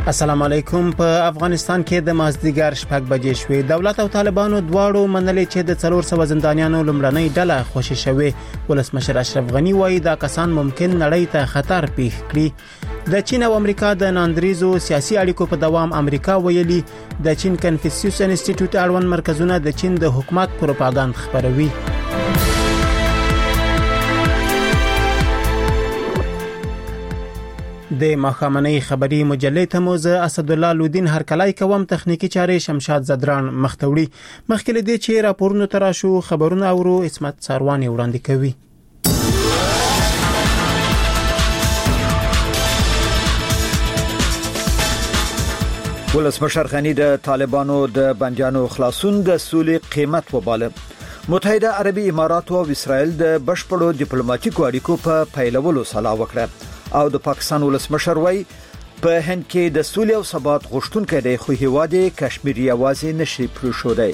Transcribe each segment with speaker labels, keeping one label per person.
Speaker 1: السلام علیکم. په افغانستان کې د مازدیګر 6 بجې شوې. دولت او طالبانو دواړو منلې چې د 400 زندانیانو لمړنۍ ډله خوشي شوې. ولسمشر اشرف غنی وایي دا کسان ممکن نړۍ ته خطر پیښ کړي. د چین او امریکا د ناندریزو سیاسي اړیکو په دوام امریکا ویلي د چین کنفوسیوس انسټیټیوټ اړوند مرکزونه د چین د حکومت پروپاګاندا خبروي. د مخامنۍ خبري مجلې ته موز اسد الله لودین هرکلای کوم تخنیکی چارې شمشاد زدران مختوړي. مخکې دې چې راپورونه تراشو خبرونه اورو اسمت ساروانی وړاندې کوي.
Speaker 2: ولسمشر غنی د طالبانو د بندیانو خلاصون د سولې قیمت وباله. متحده عربي امارات او اسرائیل د بشپړو ډیپلوماټیکو اړیکو په پیلولو سلا وکړه او د پاکستان ولسمشر وای په هند کې د سولې او ثبات غوښتونکو د خو هیواد کشمیر یوازې نشي پرښودای.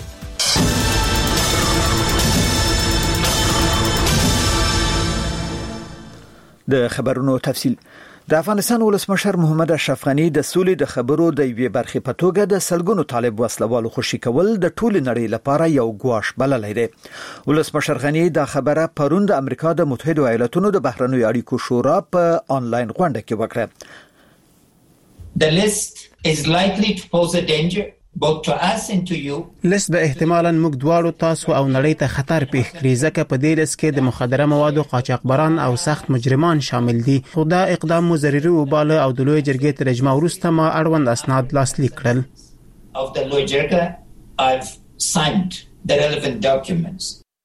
Speaker 2: د خبرونو تفصیل. د افغانستان ولسمشر محمد اشرف غنی د سولې د خبرو د یوې برخې په توګه د سلګونو طالب وسلوالو خوشي کول د ټول نړۍ لپاره یو ګواښ بللی دی. ولسمشر غنی دا خبره پرون د امریکا د متحده ایالاتونو د بهرنیو اړیکو شورا په آنلاین غونډه کې وکړه.
Speaker 3: The list is likely to pose a danger both to us and to you.
Speaker 1: لست به احتمالاً موږ دواړو تاسو او نړۍ ته خطر پیښ کړي ځکه په دې لست کې د مخدره موادو قاچاقبران او سخت مجرمان شامل دي. خو دا اقدام مو ضروري وباله او د لوی جرګې تر اجماع وروسته ما اړوند اسناد لاسلیک کړل.
Speaker 3: Of the لوی جرګه I've signed the relevant documents.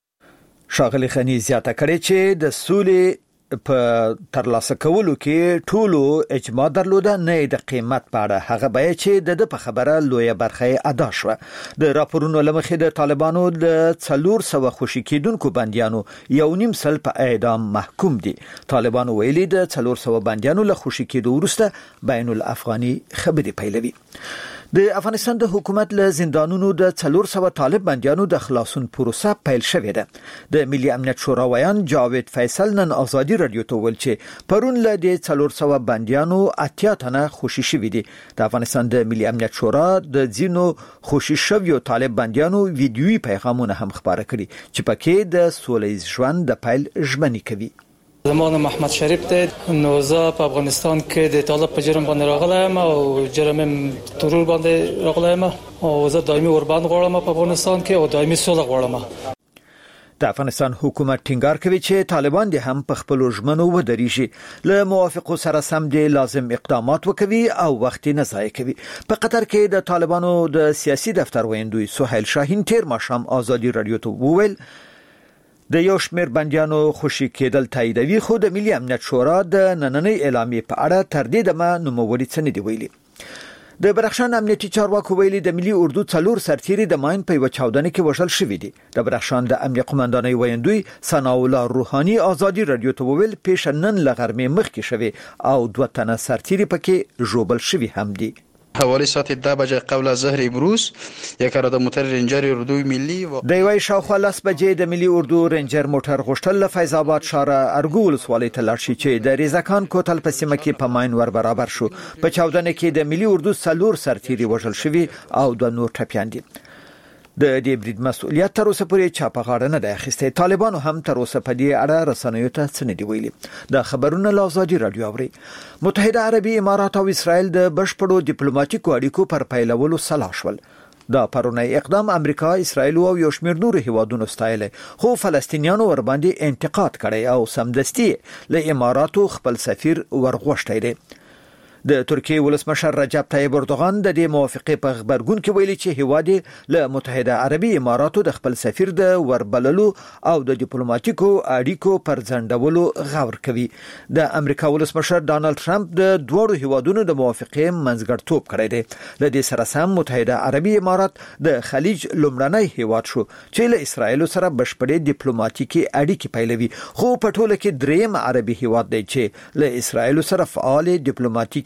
Speaker 2: شاغلی غنی زیاته کړې چې د سولې په ترلاسه کولو کې ټولو اجماع درلوده نه د قیمت په اړه هغه به چې د په خبره لوی برخه ادا شو. د راپورونو لمخې د طالبانو د 400 خوشي کېدونکو بنديانو 1.5 سل په اعدام محکوم دي. طالبانو ویلي د 400 بنديانو له خوشي کېدو وروسته بین الافغاني خبري پیلوي. د افغانستان د حکومت له زندانونو د 400 طالب بنديانو د خلاصون پروسه پیل شوې ده. د ملي امنیت شورا ویان جاوید فیصل نن ازادي رادیو ته ویل چې پرون له د 400 بنديانو 80 تنه خوشي شوي دي. د افغانستان د ملي امنیت شورا د ځینو خوشي شویو طالب بنديانو ویډیويي پیغامونه هم خبره کړي چې پکې د سولهییز ژوند د پیل ژمنې کوي.
Speaker 4: زمان محمد شریف ته نو زه په افغانستان کې د طالب په جرم باندې راغلم او جرم ترور باندې راغلم او زه دایمي اوربند غواړم په افغانستان کې او دایمي سوله غواړم.
Speaker 2: د افغانستان حکومت ټینګار کوي چې طالبان دې هم په خپل ژمنو ودرېږي له موافقو سره سم دي لازم اقدامات وکوي او وخت نه ضایع کوي. په قطر کې د طالبانو د سیاسي دفتر ویندوی سهیل شاهین تیر ماښام ازادي رادیو ته وویل د یو شمېر بنديانو خوشي کېدل تاییدوي خو د ملي امنیت شورا د نننۍ اعلامیې په اړه تر دې دمه نوموړي څه نه دی ویلي. د بدخشان امنیتي چارواکو ویلي د ملي اردو 4 سرتیري د ماین په چاودنه کې وژل شوی دي. د بدخشان د امنیت قومندانۍ ویندوی ثنا الله روحاني ازادي رادیو ته ویل پیش نن لغرمې مخ کې شوی او 2 تنه سرتیري پکې ژوبل شوی هم دي.
Speaker 5: حوالی ساعت 10 بجه قبل ظهر امروز یک عدد موتر رنجر اردوی ملی و
Speaker 2: د یوې شاوخوا 10 بجې د ملي اردو رنجر موټر غشتل له فیض آباد ښار ارګول ولسوالۍ ته لاړ شي چې د ریزکان کوتل په سیمه کې په ماین ور برابر شو. په چاودنه کې د ملي اردو 4 سرتیري وژل شوی او 2 نور ټپیان دي. د دې برید مسؤلیت تر اوسه پورې چا په غاړه نه دی اخیستی. طالبانو هم تر اوسه په دې اړه رسنیو ته څه نه دی ویلي. د خبرونو له ازادي رادیو اوري. متحده عربي امارات او اسرائیل د بشپړو ډیپلوماټیکو اړیکو پر پیلولو سلا شول. دا پرونی اقدام امریکا، اسرائیل او یو شمېر نور هیوادونو ستایل خو فلسطینیانو ور باندې انتقاد کړي او سمدستي له اماراتو خپل سفیر ورغوښتي دي. د ترکیه ولسمشر رجب طیب اردوغان د دې موافقه په خبرګون کې ویلي چې هیواد له متحده عربي اماراتو د خپل سفیر د وربللو او د ډیپلوماټیکو اړیکو پر ځندولو غور کوي. د امریکا ولسمشر ډانلډ ټرمپ د دوه هیوادونو د موافقه منځګړیتوب کړی دی. د دې سره سم متحده عربي امارات د خلیج لومړنی هیواد شو چې له اسرایل سره بشپړې ډیپلوماټیکي اړیکې پیلوي خو په ټوله کې دریم عربي هیواد دی چې له اسرایل سره فعال ډیپلوماټیکي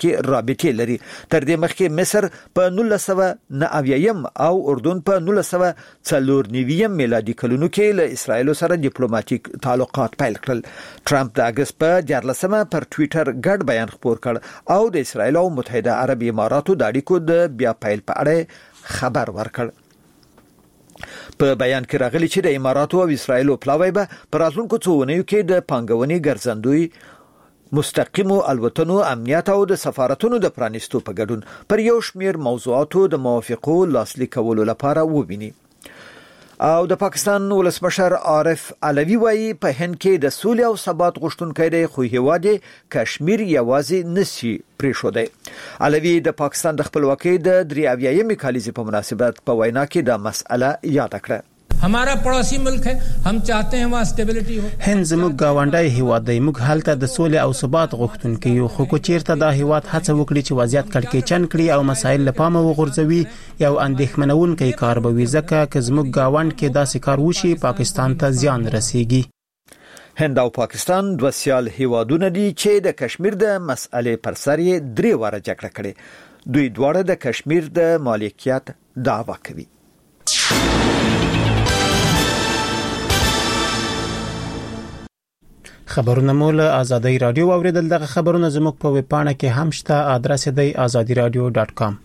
Speaker 2: کې رابطې لري. تر دې مخکې مصر په 1990 او اردن په 1994 میلادي کلونو کې له اسرایل سره ډیپلوماټیک تعلقات پیل کړل. ټرمپ د اگست په 14 پر ټوئیټر ګډ بیان خپور کړ او د اسرایل او متحده عرب اماراتو د اړیکو د بیا پیل په اړه خبر ورکړ. په بیان کې راغلی چې د اماراتو او اسرایل پلاوی به پر راتلونکو څو ونیو کې د پانګونې ګرځندوی مستقیمو الوتنو امنیت او د سفارتونو د پرانیستو په ګډون پر یو شمیر موضوعاتو د موافقو لاسلیک کولو لپاره وویني. او د پاکستان ولسمشر عارف علوی وایي په هند کې د سولې او ثبات غوښتونکي دی خو هیواد کشمیر یوازې نشي پریښودای. علوی د پاکستان د خپلواکۍ د 83 کالیزې په مناسبت په وینا کې د مسأله یاد کړه.
Speaker 6: हमारा पड़ोसी मुल्क है, हम चाहते हैं वहाँ स्टेबिलिटी हो.
Speaker 1: هند زموږ گاونډای هیواد دی. موږ هلته د سولې او ثبات غوښتونکي یو خو کوچیرته دا هیواد هڅه وکړي چې وضعیت کړکېچن کړي او مسایل له پامه وغورځوي یو اندېښمنونکی کار به وي ځکه چې زموږ گاوند کې داسې کار وشي پاکستان ته زیان رسیږي.
Speaker 2: هند او پاکستان دوه سیال هیوادونه دي چې د کشمیر د مسألې پر سر یې 3 واره جګړه کړې. دوی دواړه د کشمیر د مالکیت دعوا کوي.
Speaker 1: خبرونه مول آزادی رادیو اوریدل. دغه خبرونه زموږ په ویب پاڼه کې هم شته. ادرس دی azadiradio.com.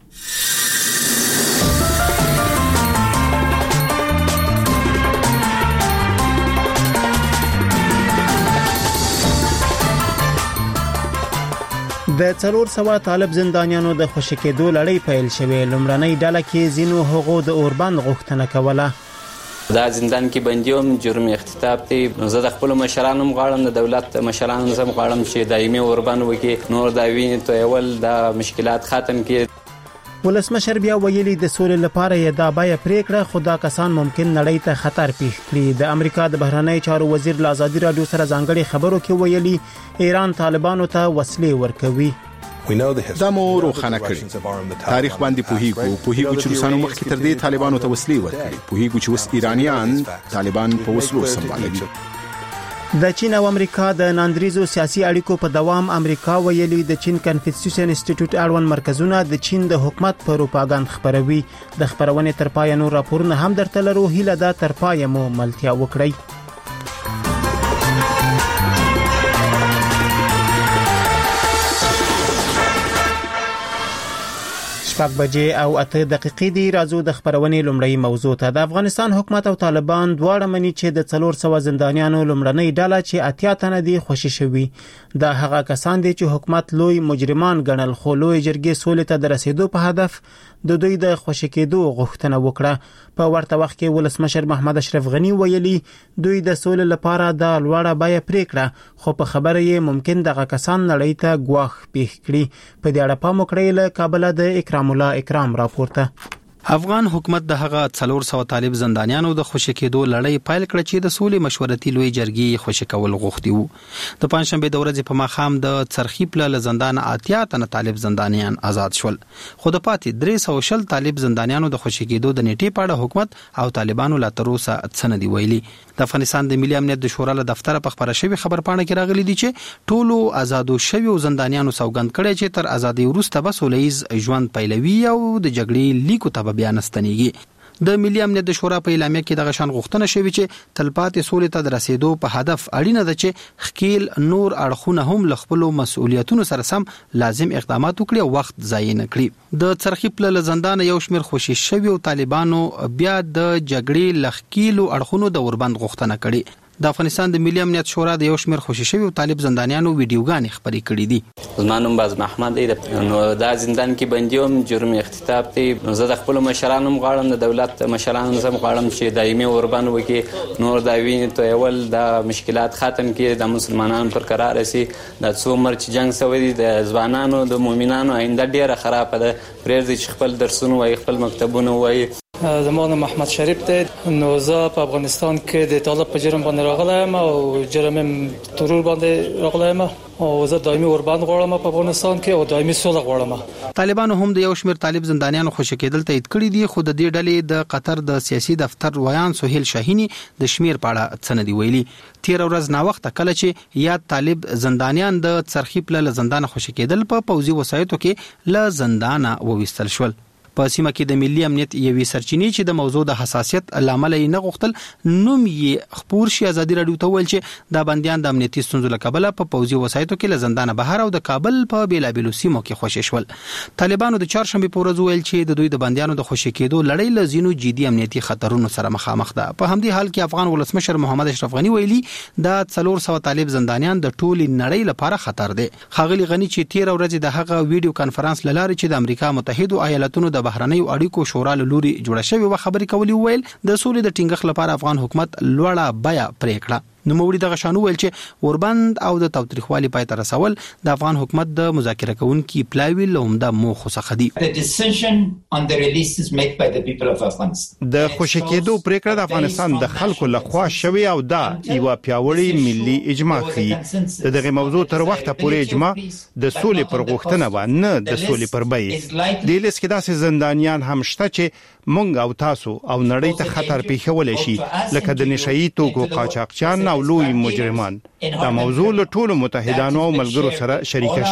Speaker 1: د 400 طالب زندانیانو د خوشی کېدو لړۍ پیل شوه. لومړنۍ ډله کې زینو هغو د اوربند غوښتنه کوله.
Speaker 7: دا زندان کې بنديوم جرم اختطاف دی. زه د خپل مشرانو غواړم د دولت مشرانو زم غواړم چې دایمي اوربند وکي نور دا ویني ته اول د مشکلات ختم کړي.
Speaker 1: ولسمشر بیا ویلي د سولې لپاره یې دا بیا پریکړه خدا کسان ممکن نړۍ ته خطر پیښ کړي. د امریکا د بهرنی چارو وزیر له آزادی رادیو سره ځانګړي خبرو کې ویلي ایران طالبانو ته وسلې ورکوي.
Speaker 8: دا مو روښانه کړي. تاریخ باندې پوهیږو چې روسانو مخکې تر دې طالبانو ته وسلې ورکړي. پوهیږو چې اوس ایرانیان طالبان په وسلو سمبالوي.
Speaker 1: د چین او امریکا د ناندریزو سیاسي اړیکو په دوام امریکا ویلي د چین کنفوسیوس انسټیټیوټ اړوند مرکزونه د چین د حکومت پروپاګاندا خبروي. د خبرونې تر پای نور راپورونه هم درته لرو. هیله ده تر پای مو ملتیا وکړئ. شپږ بجې او 8 دقیقې دی. راځو د خبرونې لومړی موضوع ته. د افغانستان حکومت او طالبان دواړه مني چې د 400 زندانیانو لومړنۍ ډله چې 80 تنه دي خوشی شوي. دا هغه کسان دي چې حکومت لوی مجرمان ګڼل خو لوی جرګې سولې ته د رسیدو په هدف د دوی د خوشی کېدو غوښتنه وکړه. په ورته وخت کې ولسمشر محمد اشرف غنی ویلي دوی د سولې لپاره د لوړه بیه پریکړه خو په خبره یې ممکن دغه کسان نړۍ ته ګواښ پیښ کړي. په دې اړه پام وکړئ. له کابل د اکرام الله اکرام راپورته.
Speaker 9: افغان حکومت د هغه 400 طالب زندانیانو د خوشی کېدو لړۍ پیل کړه چې د سولې مشورتي لوی جرګې خوشی کول غوښتي وو. د پنځشنبه د ورځې په ماښام د څرخی پله زندان 80 تنه طالب زندانیان آزاد شول. خو د پاتې 300 طالب زندانیانو د خوشی کېدو د نیټې په اړه حکومت او طالبانو لا تر اوسه څه نه دی ویلي. د افغانستان د ملي امنیت د شورا له دفتر په خبره شوی خبر پاڼه کې راغلي دي چې ټولو آزادو شویو زندانیانو سوګند کړي چې تر ازادي وروسته به سولهییز ژوند پیلوي او د جګړې لیکو ته بیا نستنیږي. د ملي امنیت د شورا په اعلامیه کې دغه شان غوښتنه شوې چې تلپاتې سولې ته د رسیدو په هدف اړینه ده چې خکیل نور اړخونه هم له خپل مسؤلیتونو سره سم لازم اقدامات وکړي او وخت ضایع نه کړي. د څرخی پله زندان یو شمیر خوشی شوی او طالبانو بیا د جګړې لخکیلو اړخونو د اوربند غوښتنه کړي. د افغانستان د ملي امنیت شورا د یو شمیر خوشی شوی او طالب زندانیانو ویډیوګانې خبرې کړې دي.
Speaker 7: زمانوم باز محمد دی. نو دا زندان کې بنديوم جرم اختطاف دی. زه د خپل مشرانو غواړم د دولت مشرانو زم غواړم چې دایمي اوربند وکي نور دا ویني ته اول د مشکلات ختم کړي د مسلمانانو پر قرار راسي. د څو مرچ جنگ سوي دي د ځوانانو د مؤمنانو آینده ډیره خراب ده. پرېږدي چې خپل درسونه وای خپل مکتبونه وای
Speaker 4: زمان محمد شریف ته نو زه په افغانستان کې د طالب په جرم باندې راغلم او جرم ترور باندې راغلم او زه دایمي اوربند غواړم په افغانستان کې او دایمي سوله غواړم.
Speaker 9: طالبانو هم د یو شمېر طالب زندانیانو خوشی کېدل تایید کړی دي، خو د دې ډلې د قطر د سیاسي دفتر ویان سهیل شاهینی د شمېر په اړه څه نه دی ویلي. تیر ورځ نا وخت کله چې یاد طالب زندانیان د څرخي پله زندان خوشی کېدل په پوځي وسایتو کې له زندانه وویستل شول. په سیمه کې د ملي امنیت یوې سرچینې چې د موضوع د حساسیت لامل یې نه غوښتل نوم یې خبر شي ازادي راډیو ته ویل چې د بنديان د امنیتي ستونزو له کبله په پوځي وسایتو کې له زندانه بهر او د کابل په بیلابیلو سیمو کې خوشی شول. طالبانو د چهارشنبه په ورځ ویل چې د دوی د بنديانو د خوشی کېدو لړۍ له زینو جدي امنیتي خطرونو سره مخامخ ده. په همدې حال کې افغان ولسمشر محمد اشرف غنی ویلي د 400 طالب زندانیان د ټولي نړۍ لپاره خطر دي. خاغلی غنی چې تیر ورځ د هغه ویډیو کانفرنس لاره چې د امریکا متحده ایالاتونو د بهرنیو اړیکو شورا له لوري جوړه شوی و خبرې کولی ویل د سولې د ټینګښت لپاره افغان حکومت لوړه بیا پرې کړه. نو موري دغه شانو ویل چې اوربند او د توتریخوالي پای ته رسول د افغان حکومت د مذاکره کوونکي پلاوی لومده موخه څخه دي.
Speaker 10: د خوشی کېدو پریکړه د افغانستان د خلکو لخوا شوی او دا یو پیاوړی ملي اجماع کوي. دغه موضوع تر وخته پورې اجماع د سولې پر غوښتنه و نه د سولې پر بې. د لیس کې داسې زندانیان هم شته چې مونږ او تاسو او نړۍ ته خطر پیښول شي لکه د نشئی توکو قاچاقچیان او لوی مجرمان. دا موضوع له ټولو متحدانو او ملګرو سره شریکه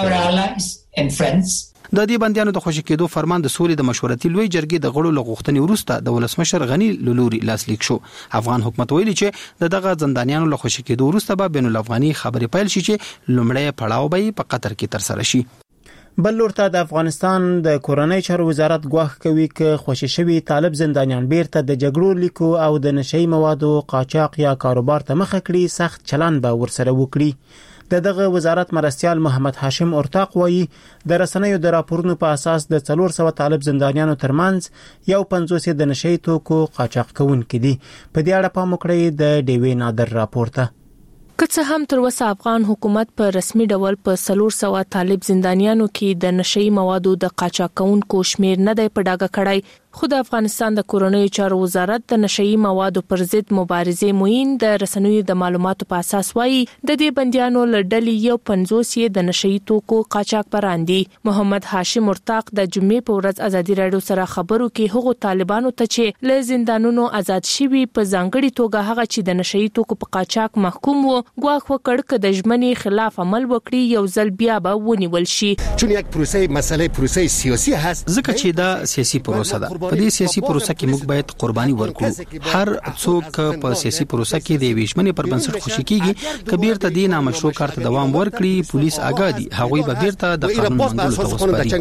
Speaker 10: شوه.
Speaker 9: د دې بندیانو د خوشی کېدو فرمان د سولې د مشورتي لوی جرګې د غړو له غوښتنې وروسته د ولسمشر غنی لوري لاسلیک شو. افغان حکومت ویلي چې دغه زندانیانو له خوشی کېدو وروسته به بین الافغاني خبرې پیل شي چې لومړی پړاو به په قطر کې تر سره شي.
Speaker 1: بل لورته د افغانستان د کورنۍ چارو وزارت ګواښ کوي چې خوشی شوی طالب زندانیان بیرته د جګړو لیکو او د نشئی موادو قاچاق یا کاروبار ته مخه کړي سخت چلن به ورسره وکړي. دغه وزارت مرستيال محمد هاشم اورتاق وایي د رسنیو د راپورونو په اساس د 400 طالب زندانیانو ترمنځ یو 50 د نشئی توکو قاچاق کوونکي دي. په دې اړه پام وکړئ د ډیوی نادر راپورته.
Speaker 11: که څه هم تر اوسه افغان حکومت په رسمي ډول په 400 طالب زندانیانو کې د نشئی موادو د قاچاق کوونکو شمیر نه دی په ډاګه کړی، خو د افغانستان د کورنۍ چارو وزارت د نشئی موادو پر ضد مبارزې موین د رسنیو د معلوماتو په اساس وایي د دې بنديانو لړډلې یو 50 د نشئی توکو قاچاق پراندي. محمد هاشم اورتاق د جمعې په ورځ ازادي راډیو سره خبرو کې هغو طالبانو ته چې له زندانونو آزاد شوي په ځانګړي توګه هغه چې د نشئی توکو په قاچاق محکوم وو ګواښ وکړ چې د ژمنې خلاف عمل وکړي یو ځل بیا به ونیول شي.
Speaker 12: چون یک پروسه سیاسي هست
Speaker 9: ځکه چې دا سیاسي پروسه ده. په دې سیاسي پروسه کې موږ باید قرباني ورکړو. هر څوک په سیاسي پروسه کې د ویشمنې پر بنسټ خوشی کیږي کبیر ته د نامشروع کار ته دوام ورکړي. پولیس آګادي هغوی به بیرته د قانون منګولو ته وسپاري.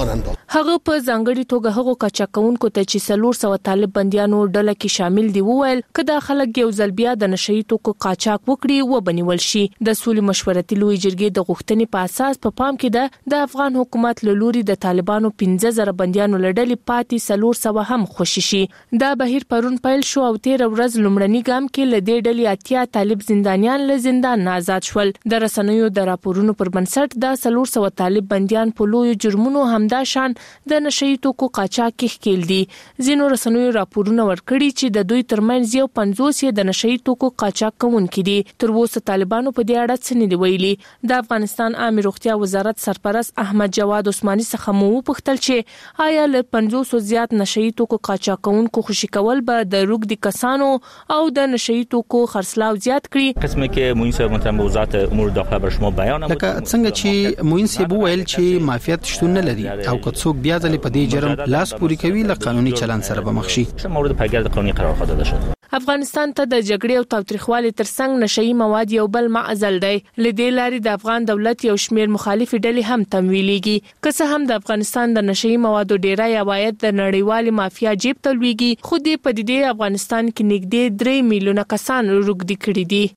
Speaker 11: هغه په ځانګړي توګه هغو قاچاقونکو ته چې 400 طالب بنديانو ډله کې شامل دي وویل کدا خلک یو ځل بیا د نشئی توکو قاچاق وکړي و بنول شي. د سولې مشورتي لوی جرګې د غوښتنې په اساس په پام کې د افغان حکومت له لوري د طالبانو 15000 بنديانو لړډلې پاتې 400 هم خوشی شي. دا بهیر پرون پیل شو او 13 ورځ لومړنی ګام کې له دې ډلې 80 طالب زندانیان له زندان آزاد شول. د رسنیو د راپورونو پر بنسټ د 400 طالب بنديان په لوی جرمونو همدا شان د نشئی توکو قاچاق کې ښکیل دي. ځینو رسنیو راپورونه ورکړي چې د دوی ترمنځ یو 50 د نشئی توکو قاچاق کوونکي دي. تر اوسه طالبانو په دې اړه څه نه دی ویلي. د افغانستان عامه روغتیا وزارت سرپرست احمد جواد عثماني څخه مو وپوښتل چې آیا له 500 زیات نشئی توکو قاچاق کوونکو خوشی کول به د روغدي کسانو او د نشئی توکو خرڅلاو زیات کړي.
Speaker 13: قسمه کې موین صاحب متهم وزارت امور داخله بر شما بیان
Speaker 9: لکه څنګه چې موین صاحب ویل چې مافیات شتون نه لري او که څوک بیا ځلې په دې جرم لاس پوري کوي له قانوني چلن سره به مخ شي.
Speaker 13: مورد پیګر قانوني قرار داده شد.
Speaker 11: افغانستان ته د جګړې او تاوتریخوالي ترڅنګ نشئی مواد یو بل معزل دی. لدې لاري د افغان دولت یو شمیر مخالف ډلې هم تمویلېږي. که څه هم د افغانستان د نشئی موادو ډیری عواید د نړیوال مافیا جیب ته لویږي، خو دې پدیدې افغانستان کې نږدې 3 میلیونه کسان روږدي کړي دي.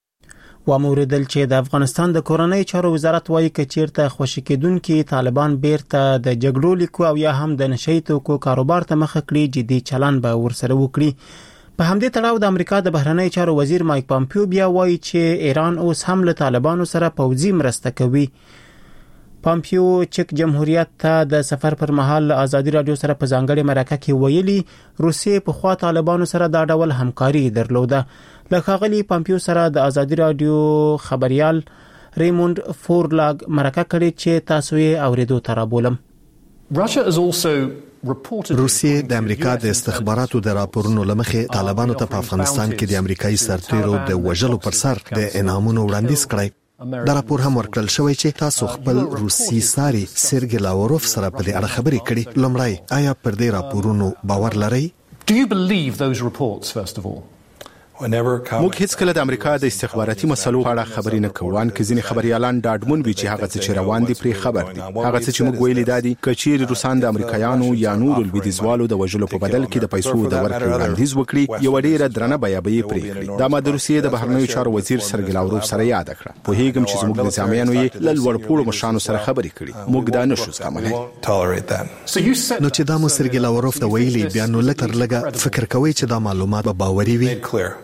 Speaker 1: وموردل چې د افغانستان د کورنۍ چارو وزارت وایي چې چیرته خوشی کېدونکي طالبان بیرته د جګړو لیکو او یا هم د نشئی توکو کاروبار ته مخه کړي جدي چلن به ورسره وکړي. په همدې تړاو د امریکا د بهرنی چارو وزیر مایک پامپیو بیا وایي چې ایران اوس هم له طالبانو سره پوځي مرسته کوي. پامپیو چک جمهوریت ته د سفر پر مهال ازادي رادیو سره په ځانګړي مرکه کې ویلي روسیې په خوا طالبانو سره دا ډول همکاري درلوده. لکه غلي پامپیو سره د ازادي رادیو خبريال ریموند فورلاګ مرکه کړي چې تاسو یې اوریدو تر بولم.
Speaker 12: روسیې د امریکا د استخباراتو د راپورونو لمخې طالبانو ته په افغانستان کې د امریکایي سرتیرو د وژلو پر سر د انعامونو وړاندیز کړی. دا راپور هم ورکړل شوی چې تاسو خپل روسي ساري سرګي لاوروف سره په دې اړه خبرې کړې. لومړی آیا پر دې راپورونو باور لرئ؟
Speaker 14: Do you believe those reports first of all?
Speaker 8: موږ هیڅ کله د امریکا د استخباراتي مسلو په اړه خبرې نه کوو. ان کې ځینې خبريالان ډاډمن وي چې هغه څه چې روان دي پرې خبر دي. هغه څه چې موږ ویلي دي کچیر روسان د امریکایانو یا نور لویدیځوالو د وژلو په بدل کې د پیسو د ورکړې وړاندیز وکړي یو ډیره درنه بیابي پرې کړې. دا د روسیې د بهرنیو چارو وزیر سرګي لاوروف سره یاد کړه. په هیګم چې زموږ د ځامنو یې لوړ پوړو مشانو سره خبرې کړې. موږ دا نشو زغملای.
Speaker 12: نو چې دا مو سرګي لاوروف د ویلي بیا نو لکه لګه فکر کوي چې دا معلومات به باوري وي.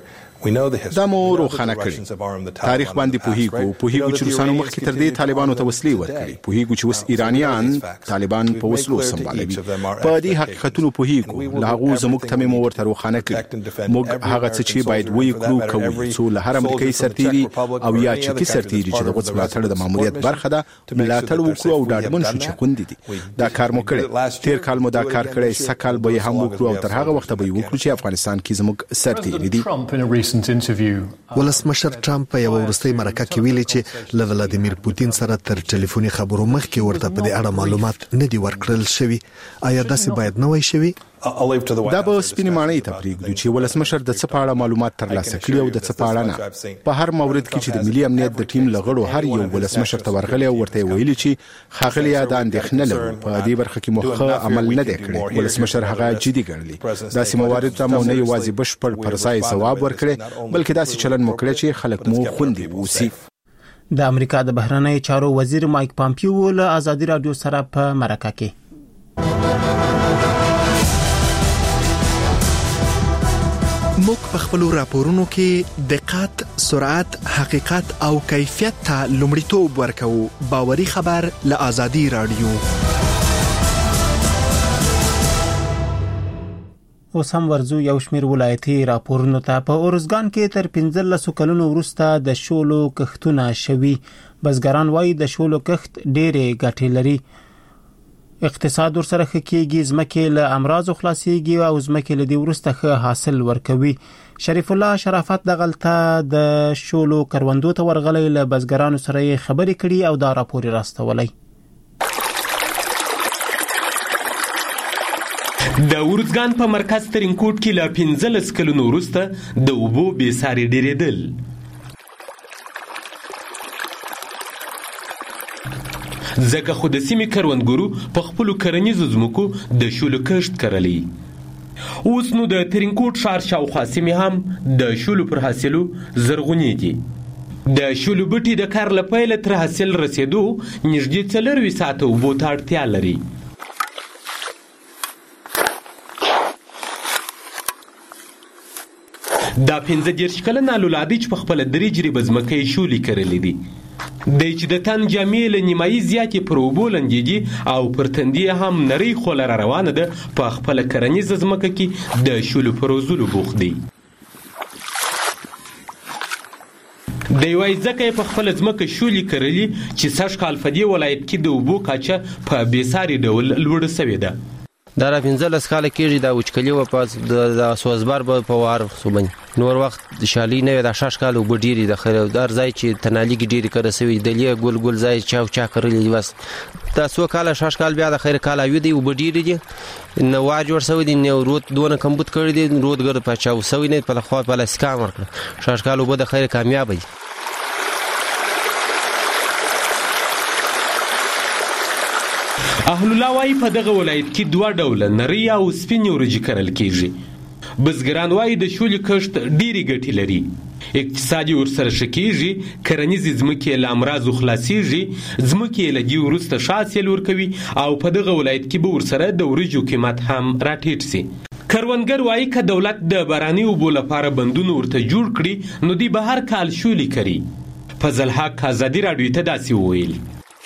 Speaker 8: دا مو روښانه کړي. تاریخ باندې پوهیږو چې روسانو مخکې تر دې طالبانو ته وسلې ورکړي. پوهیږو چې اوس ایرانیان طالبان په وسلو سمبالوي. په دې حقیقتونو پوهیږو. له هغه زموږ ته مو ورته روښانه کړي. موږ هغه څه چې باید وکړو کوو. څو له هر امریکایي سرتیري او یا چکی سرتیري چې د غوڅ ملاتړ د ماموریت برخه ده ملاتړ وکړو او ډاډمن شو چې خوندې دي. دا کار مو کړی. تیر کال مو دا کار کړی. سکهال به هم وکړو او تر هغه وخت به وکړو چې افغانستان کې زموږ سرتیري دي.
Speaker 12: ولسمشر ټرمپ په یو ورستۍ مرکه کې ویلي چې له ولادیمیر پوتین سره تر ټلیفوني خبرو مخکې ورته په دې اړه معلومات نه دي ورکړل شوي. آیا داسې باید نه وای شوي؟
Speaker 8: دا به سپینې ماڼۍ ته پرېږدو چې ولسمشر د څه په اړه معلومات ترلاسه کړي او د څه په اړه نه. په هر مورد کې چې د ملي امنیت د ټیم لغړو هر یو ولسمشر ته ورغلی او ورته ویلي چې خاغلی دا اندېښنه لرو په دې برخه کې مخه عمل نه دی کړی. ولسمشر هغه جدي ګڼلی. داسې موارد ته مو نه یوازې بشپړ پر ځای ځواب ورکړي بلکې داسې چلن مو کړی چې خلک مو خوندي ووسی.
Speaker 1: د امریکا د بهرنیو چارو وزیر مایک پامپیو له ازادي رادیو سره په مرکه کې
Speaker 15: موږ په خپل راپورونو کې دقت، سرعت، حقیقت او کیفیت ته لومړیتوب ورکوو. باوري خبر له ازادي رادیو.
Speaker 1: اوس هم ورزو یو شمیر ولایتي راپورونو ته. په اورزګان کې تر 15 کلونو وروسته د شولو کښتونه شوي. بزګران وایي د شولو کښت ډېرې ګټې لري. اقتصاد ورسره کېږي. ځمکې له امراض خلاصيږي او ځمکې له دې وروسته ښه حاصل ورکوي. شریف الله شرافت د غلطه د شولو کروندو ته ورغلی. له بزګرانو سره یې خبرې کړي او دا راپور راستولی.
Speaker 16: د اورزګان په مرکز ترینکوټ کې له 15 کلونو وروسته د اوبو بې ساري ډېرېدل. ځکه خو د سیمې کروندګرو په خپلو کرنیزو ځمکو د شولو کښت کرلی. اوس نو د ترینکوټ ښار شاوخوا سیمې هم د شولو پر حاصلو زرغونېږي. د شولو بټي د کار له پیله تر حاصل رسېدو نږدې 4 ساعته اوبو ته اړتیا لري. دا 15 کلنه لولادي چې په خپله 3 جریبه ځمکه یې شولې کرلې دي. دی چې د تن جامې له نیمایي زیاتې پر اوبو لنډېږي او پر تندې هم نرۍ خوله را روانه ده. په خپله کرنیزه ځمکه کې د شولو په روزلو بوخت دی. دی وایي ځکه یې په خپله ځمکه شولې کرلي چې سږ کال په دې ولایت کې د اوبو کچه په بېساري ډول لوړه سوې ده.
Speaker 17: دا را 15 کاله کېږي دا وچکلي و په د سوزبر په وار سوبن نور وخت د شالي نه د 6 کال وب ډيري د خریدار ځای چې تنالي ډيري کړه سوي د لې ګل ګل ځای چا کړلې بس دا سو کال 6 کال بیا د خیر کال وي دی وب ډيري دي نو واجور سوي دي نو روت دونه کمبوت کړی دي روت ګر په چاو سوي نه په خوا په لسکام ورکړه 6 کال وب د خیر کامیاب دي. اهل الله وايي په دغه ولایت کې 2 ډوله نری او سپینې ورجې کرل کېږي. بزګران وايي د شولې کښت ډېرې ګټې لري. اقتصادي ورسره ښه کېږي. کرنیزې ځمکې له امراضو خلاصېږي. ځمکې له دې وروسته ښه حاصل ورکوي او په دغه ولایت کې به ورسره د ورجو قیمت هم راټیټ سي. کروندګر وايي که دولت د باراني اوبو لپاره بندونه ورته جوړ کړي نو دوی به هر کال شولې کري. فضل حق ازادي راډیو ته داسې وویل.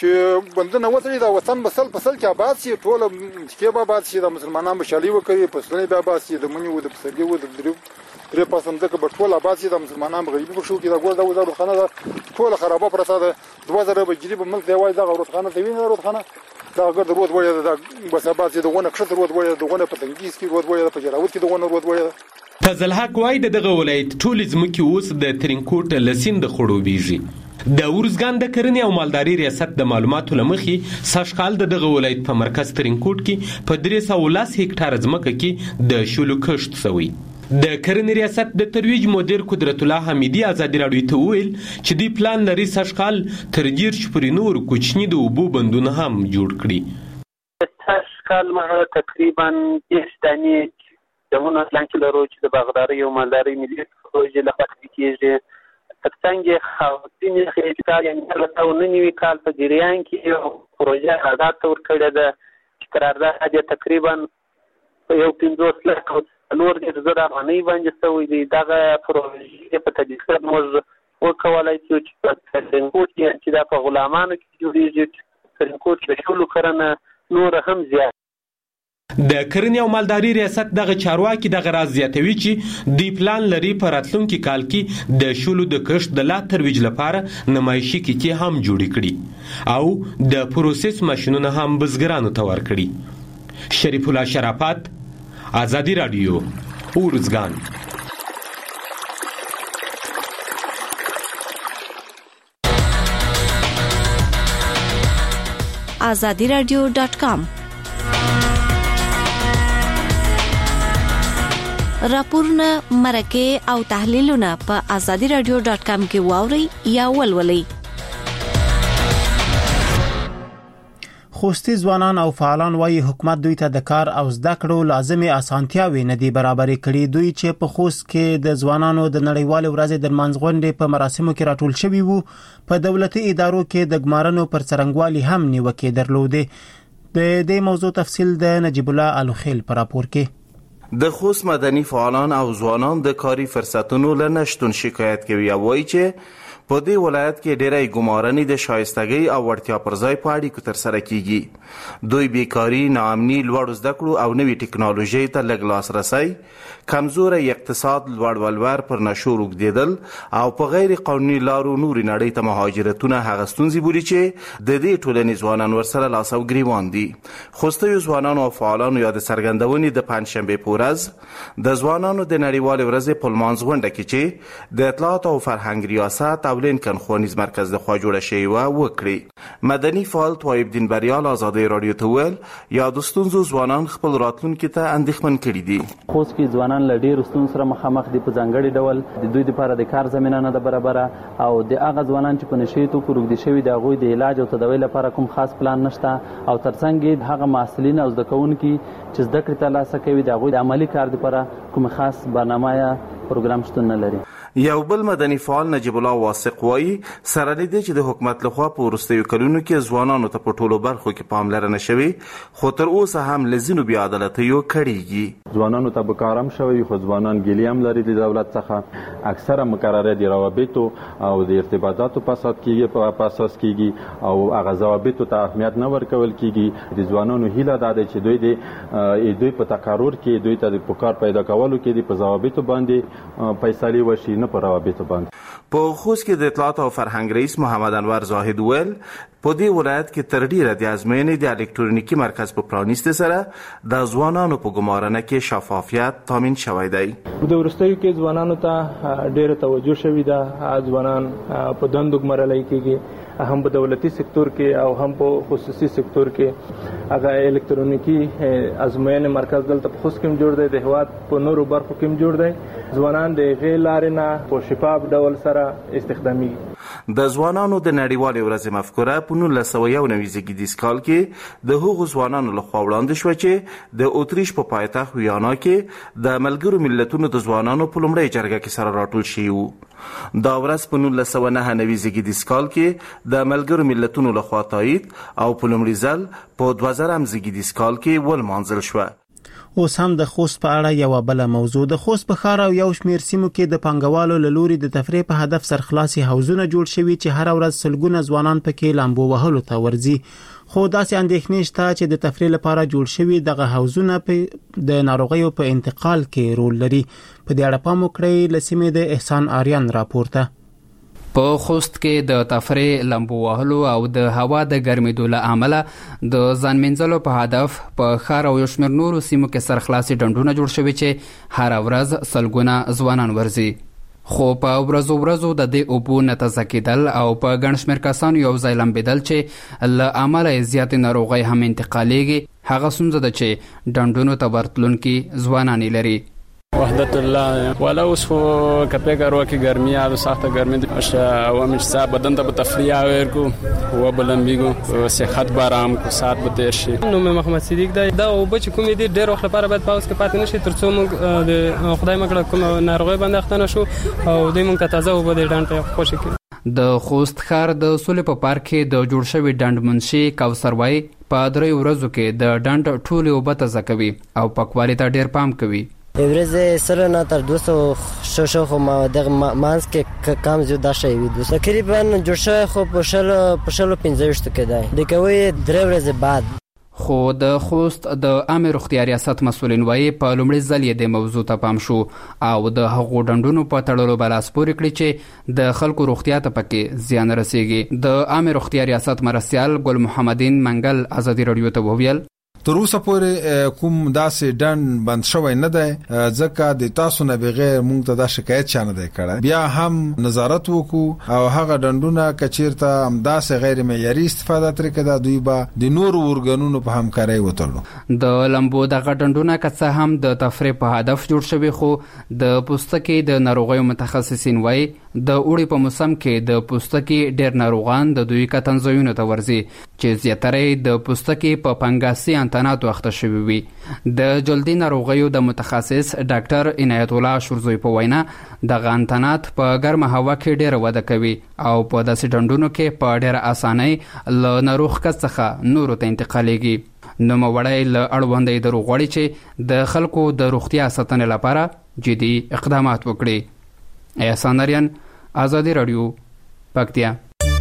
Speaker 18: چې بندونه وتړي دا وطن به سل په سل کې آباد شي ټول کې به آباد شي د مسلمانانو بشالي وکړي فصلونه به آباد شي د منی و د پسرلي و د درې پاسم دغه به ټول آباد شي د مسلمانانو غریبي په شو کې دا ګور دا وزارت خانه دا ټول خرابه پرته ده 2000 بجلی په ملک دی وای دا غوړ خانه دی ویني غوړ خانه دا ګرد روډ وای دا بس آباد شي دغه نقشه روډ وای دغه په تنګیس کې روډ وای په جراوت کې دغه روډ وای
Speaker 16: فضل حق وای دغه ولایت ټول ځمکې اوس د ترینکوټ لسین د خړوبېږي د ورزګان د کرنې او مالداري ریاست د معلوماتو لمخې ساشکال دغه ولایت په مرکز ترینکوټ کې په 310 هکټار ځمکه کې د شولو کښت شوی د کرنې ریاست د ترویج مدیر قدرت الله حمیدی ازادي راډیو ته ویل چې دی پلان لري ساشکال ترجیح شپري نور کوچنی د اوبو بندونه هم جوړ کړي
Speaker 19: ساشکال ما تقریبا 10 دانې دمونه پلان کې لرو چې د باغداري او مالداري ملي پروژې لپاره کېږي څنګه خاصین خېټال یعنی له نوې کال په جریان کې پروژه آزاد تور کړه د قرارداد تقریبا یو 15 لک نور د زړه باندې باندې سوي دي دغه پروژې په تدقیق موږ وکولای شو چې په ترینکوټ کې چې دا په غلامانو کې جوړیږي ترینکوټ د شولو کرنه نور هم زیات
Speaker 16: د کرنې او مالداري ریاست دغه چارواکي دغه راز زیاتوي چې دی پلان لري په راتلونکي کال کې د شولو د کښت د لا ترویج لپاره نمایشي کې هم جوړ کړي او د پروسس ماشینونه هم بزګرانو ته ورکړي شریف الله شرافت آزادی رادیو ورزګان
Speaker 20: azadiradio.com راپورونه مرکه او تحلیلونه په azadiradio.com کې واوري یا ولولئ
Speaker 1: خوستي ځوانان او فعالان وايي حکومت دوی ته د کار او زده کړو لازمي اسانتیاوي نه دي برابر کړي دوی چې په خوست کې د ځوانانو د نړیوال ورځې د منځغونډې په مراسمو کې راټول شوي وو په دولتي ادارو کې د ګمارنو پر څرنګوالي هم نیوکې درلودې د دې موضوع تفصیل د نجیب الله الخیل پر راپور کې
Speaker 21: د خوست مدني فعالان او ځوانان د کاري فرصتونو له نشټون شکایت کوي او وایي چې په دې ولایت کې ډېرې ګمارنې د شایستګۍ او وړتیا پر ځای په اړیکو ترسره کیږي دوی بیکاری ناامني لوړ زده کړو او نوې ټکنالوژي ته لږ لاسرسی کمزوري اقتصاد لوړ ولور پر نشو روږدیدل او په غیر قانوني لارو نوري نړۍ ته مهاجرتونه هغه ستونزې بولي چې د دې ټولنې ځوانان ورسره لاس او ګریوان دي خوستي ځوانانو او فعالانو یاد څرګندونې د پنځشنبه په ورځ د ځوانانو د نړیوال ورځې په لمانځغونډه کې چې د اطلاعات او فرهنګ ریاست او لینکن خوانیز مرکز د خوا جوړه شوی و وکړي مدني فعال طایب دین بریال آزادی رادیو ته ویل یا د ستونزو ځوانان خپل راتلونکي ته اندېښمن کړي دي
Speaker 22: خوست کې ځوانان له ډېرو ستونزو سره مخامخ دي په ځانګړي ډول د دوی لپاره د کار زمینه نه ده برابره او د هغه ځوانان چې په نشي توکو روږدي شوي د هغوی د علاج او تداوی لپاره کوم خاص پلان نشته او ترڅنګ هغه محصلین او زده کوونکي چې زده کړې ترلاسه کوي د هغوی د عملي کار لپاره کوم خاص برنامه یا پروګرام شتون نه لري
Speaker 21: یو بل مدني فعال نجیب الله واثق وایي سره دې چې د حکومت لخوا په وروستیو کلونو کې ځوانانو ته په ټولو برخو کې پاملرنه شوي خو تر اوسه هم لزینو بیا عدالتیو کړيږي
Speaker 23: ځوانانو ته به کارم شوی خو ځوانان ګیلي هم لري د دولت څخه اکثره مقرره دي روابطو او د ارتباطاتو په اساس کېږي او هغه ضوابطو ته اهمیت نه ورکول کېږي د ځوانانو هیله ده چې دوی په تقرر کې دوی ته د کار پیدا کولو کې د په ضوابطو باندې فیصله وشي نه پر روابطو باندې
Speaker 21: په خوست کې د اطلاعات او فرهنګ رئیس محمد انور زاهد ویل په دې ولایت کې تر ډیره د ازموینې د الکترونیکي مرکز په پرانیست سره د ځوانانو په ګمارنه کې شفافیت تامین شوی دی
Speaker 24: د ورستیو کې ځوانانو ته ډیره توجه شوې ده ځوانان په دندو ګمارلای کېږي هم په دولتي سکتور کې او هم په خصوصي سکتور کې هغه الکترونیکی ازموینې مرکز دلته په خوست کې جوړ دی د هواد په نورو برخو کې جوړ دی ځوانان د غیر لارې نه په شفاف ډول سره استخدامي
Speaker 21: د ځوانانو د نړیوالې ورځې مفکوره په 1991 زیږدیز کال کې د هغو ځوانانو لخوا وړاندې شوه چې د اتریش په پایتخت ویانا کې د ملګرو ملتونو د ځوانانو په لومړۍ جرګه کې سره راټول شوي وو دا ورځ په 1999 زیږدیز کال کې د ملګرو ملتونو لخوا تایید او په لومړي ځل په 2000 زیږدیز کال کې ولمانځل شوه
Speaker 1: اوس هم د خوست په اړه یو بل موضوع. د خوست په ښار او یو شمېر سیمو کې د پنګوالو له لوري د تفریح په هدف سرخلاصي حوزونه جوړ شوي چې هر ورځ سلګونه ځوانان پکې لامبو وهلو ته ورځي. خو داسې اندېښنې شته چې د تفریح لپاره جوړ شوي دغه حوزونه د ناروغیو په انتقال کې رول لري. په دې اړه پام وکړئ. له سیمې د احسان آریان راپورته.
Speaker 2: په خوست کې د تفریح لامبو وهلو او د هوا د ګرمېدو له امله د ځان منځلو په هدف په ښار او یو شمېر نورو سیمو کې سرخلاصي ډنډونه جوړ شوي چې هر ورځ سلګونه ځوانان ورځي. خو په ورځو د دې اوبو نه تازه کېدل او په ګڼ شمېر کسانو یو ځای لمبېدل چې له امله زیاتې ناروغۍ هم انتقالېږي هغه ستونزه ده چې ډنډونو ته ورتلونکي ځوانان لري.
Speaker 3: وحدت الله ولا اوس خو کپی کارو کې ګرمي او سخته ګرمي او مش صاحب بدن ته تفریح ورکو هو بلنبیګو صحت بارام کو سات به تیر شي. نو محمد صدیق دا او بچ کوم دي ډېر وخت لپاره باید پاوس کې پاتې نشي ترڅو موږ د خدای مکړه کوم ناروغي باندې اختنه شو او دوی موږ ته تازه وب د ډانټه خوشی کړي. د خوست ښار د سولې په پارک کې د جوړ شوی ډنډ منشي کوثر وای په 3 ورځو کې د ډنډ ټولې اوبه تازه کوي او پاکوالي ته ډېر پام کوي.
Speaker 5: ورځ سره نه تر 200 شو خو ما د مانس کې کم زیات دا شی وي. تقریبا جوړ شوی خو په شلو 15 کې دی د کوي 3 ورځې بعد.
Speaker 2: خو د خوست د عامه روغتیا ریاست مسؤلین وایي په لومړي ځل یې د موضوع ته پام شو او د هغو ډنډونو په تړلو بلاس پورې کړی چې د خلکو روغتیا ته پکې زیان رسیږي. د عامه روغتیا ریاست مرستیال ګل محمدین منګل ازادي رادیو ته وویل
Speaker 6: تر اوسه پورې کوم داسې ډنډ بند شوی نه دی ځکه د تاسو نه بغیر مونږ ته دا شکایت چا نه دی کړی. بیا هم نظارت وکړو او هغه ډنډونه کچیرته همداسې غیر معیاري استفاده ترې کړه دوی به د نورو ورګنونو په همکارۍ وتړو.
Speaker 2: د لمبو دغه ډنډونه که څه هم د تفریح په هدف جوړ شوي خو د پوستکي د ناروغیو متخصصین وایي د اوړي په موسم کې د پوستکي ډېر ناروغان د دوی کتنځایونو ته ورځي چې زیاتره د پوستکي په پنګاسي انتنات وخته شوي وي. د جلدي ناروغیو د متخصص ډاکټر عنایت الله شورزوی په وینا دغه انتنات په ګرمه هوا کې ډېر وده کوي او په داسې ډنډونو کې په ډېر اسانۍ له ناروغ کس څخه نورو ته انتقالېږي. نوموړی له اړوندې دروغ غواړي چې د خلکو د روغتیا ساتنې لپاره جدي اقدامات وکړي. احسان آریان آزادی رادیو پکتیا.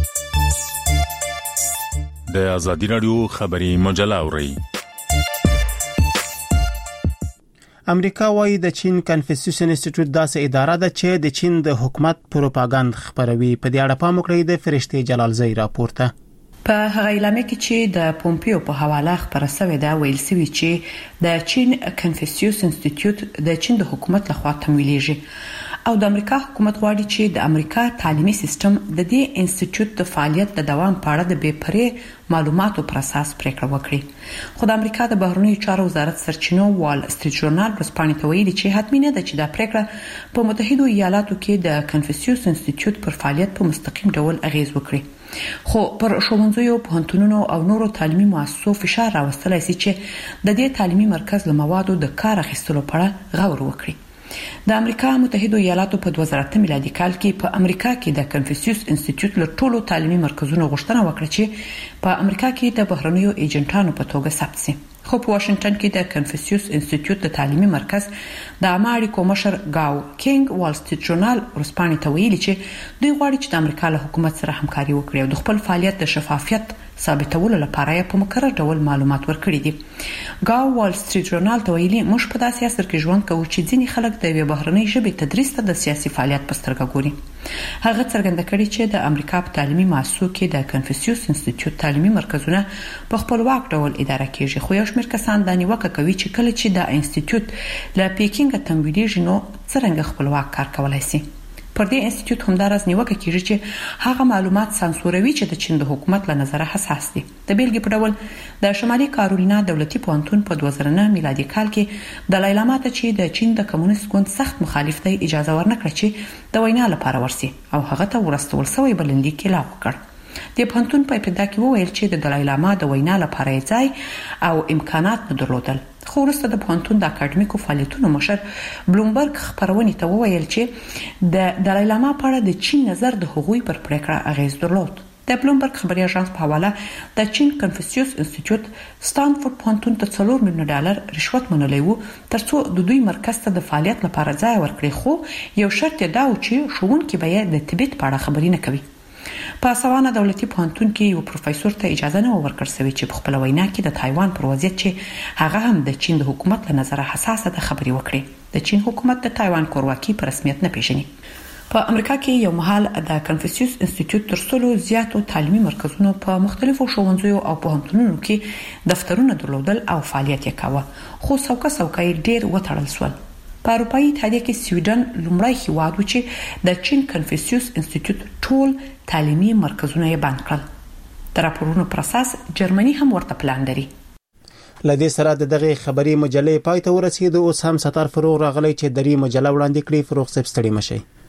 Speaker 25: د آزادی رادیو خبری مجله اوري.
Speaker 1: امریکا وايي د چین کنفوسیوس انسټیټیوټ داسې اداره ده چې د چین د حکومت پروپاګاند خپروي. په دې اړه پام وکړئ. د فرشتي جلال زئی راپورته.
Speaker 26: په هغه اعلامیه کې چې د پومپیو په حواله خبره شوې ده ویل شوی چې د چین کنفوسیوس انسټیټیوټ د چین د حکومت لخوا تمویلېږي او د امریکا حکومت غواړي چې د امریکا تعلیمي سیستم د دې انسټیټیوټ د فعالیت د دوام په اړه د بې پرې معلوماتو پر اساس پریکړه وکړي. خو د امریکا د بهرنیو چارو وزارت سرچینو وال سټریټ ژورنال ورسپانې ته ویلي چې حتمی نه ده چې دا پریکړه په متحده ایالاتو کې د کنفوسیوس انسټیټیوټ پر فعالیت په مستقیم ډول اغیز وکړي خو پر ښوونځیو پوهنتونونو او نورو تعلیمي مؤسسو فشار راوستلای شي چې د دې تعلیمي مرکز له موادو د کار اخیستلو په اړه غور وکړي. د امریکا متحده ایالاتو په 2008 میلادي کال کې په امریکا کې د کنفوسیوس انسټیټیوټ له ټولو تعلیمي مرکزونو غوښتنه وکړه چې په امریکا کې د بهرنیو ایجنټانو په توګه ثبت شي. خو په واشنگټن کې د کنفوسیوس انسټیټیوټ د تعلیمي مرکز د عامه اړیکو مشر گاو کینګ وال سټریټ ژورنال ورسپانې ته ویلي چې دوی غواړي چې د امریکا له حکومت سره همکاري وکړي او د خپل فعالیت د شفافیت ثابتولو لپاره یې په مکرر ډول معلومات ورکړي دي. گاو وال سټریټ ژورنال ته ویلي موږ په داسې عصر کې ژوند کوو چې ځینې خلک د یوې بهرنۍ ژبې تدریس ته د سیاسي فعالیت په سترګه ګوري. هغه څرګنده کړي چې د امریکا په تعلیمي مؤسسو کې د کنفوسیوس انسټیټیوټ تعلیمي مرکزونه په خپلواک ډول اداره کیږي خو یو شمېر کسان د نیوکه کوي چې کله چې د انسټیټیوټ له پیکینګ تمویلېږي نو څرنګه خپلواک کار کولای شي. پر دې انسټیټیوټ همدارس نیوکه کیږي چې هغه معلومات سانسوروي چې د چین د حکومت له نظره حساس دي. د بیلګې په ډول د شمالي کارولینا دولتي پوهنتون په 2009 میلادي کال کې د لایلا ماته چې د چین د کمونیست ګوند سخت مخالف دی اجازه ورنکړه چې د وینا لپاره ورسي او هغه ته ورستول شوی بلنلیک اعلان وکړ. د پوهنتون په ابتدا کې وویل چې د دلای لاما د وینا لپاره ځای او امکانات نه درلودل. خو وروسته د پوهنتون د اکاډمیکو فعالیتونو مشر بلومبرګ خبرونې ته وویل چې د دلای لاما په اړه د چین نظر د هغوی پر پریکړه اغیز درلود. د بلومبرګ خبري اژانس په حواله د چین کنفوسیوس انسټیټیوټ ستانفورد پوهنتون ته $4 میلیون رشوت منلی وو ترڅو د دوی مرکز ته د فعالیت لپاره ځای ورکړي، خو یو شرط دا و چې ښوونکي به د تبت په اړه خبري نه کوي. په سوانه دولتي پوهنتون کې یو پروفیسور ته اجازه نه ورکړل شوې چې په خپل وینا کې د تایوان پر وضعیت چې هغه هم د چین د حکومت له نظره حساسه ده خبري وکړي. د چین حکومت د تایوان کورواکي په رسمیت نه پیژني. په امریکا کې یو مهال د کنفوسیوس انسټیټیوټ تر څو زیاتو تعلیمي مرکزونو په مختلفو ښوونځیو او پوهنتونونو کې دفترونه درلودل او فعالیت یې کاوه، خو څوکه ډیر وتړل شول. په اروپایي اتحادیه کې سویډن لومړی هیواد و چې د چین کنفوسیوس انسټیټیوټ ټول تعلیمي مرکزونه یې بند کړل. د راپورونو پر اساس جرمني هم ورته پلان لري.
Speaker 1: لدې سره د دغه خبري مجلې پای ته ورسېد. اوس هم ستار فروغ راغلی چې درې مجله وړاندې کړي. فروغ صاحب ستړي مشي.